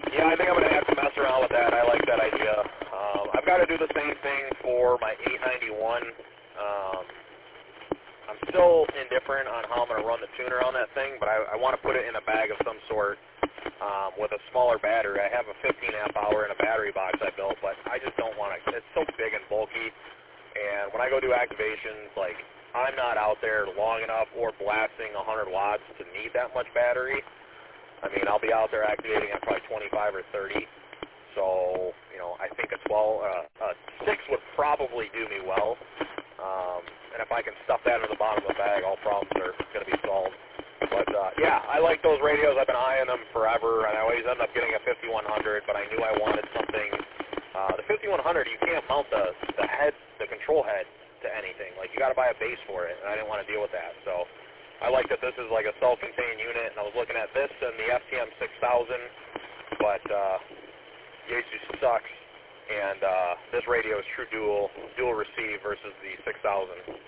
Yeah, I think I'm going to have to mess around with that. I like that idea. I've got to do the same thing for my 891. I'm still indifferent on how I'm going to run the tuner on that thing, but I want to put it in a bag of some sort with a smaller battery. I have a 15 amp hour in a battery box I built, but I just don't want to. It's so big and bulky, and when I go do activations, like, I'm not out there long enough or blasting 100 watts to need that much battery. I mean, I'll be out there activating at probably 25 or 30. So, you know, I think a 6 would probably do me well. And if I can stuff that in the bottom of the bag, all problems are going to be solved. But, yeah, I like those radios. I've been eyeing them forever, and I always end up getting a 5100, but I knew I wanted something. The 5100, you can't mount the control head to anything. Like, you got to buy a base for it, and I didn't want to deal with that. So I like that this is like a self-contained unit, and I was looking at this and the FTM 6000, but Yaesu sucks, and this radio is true dual receive versus the 6000.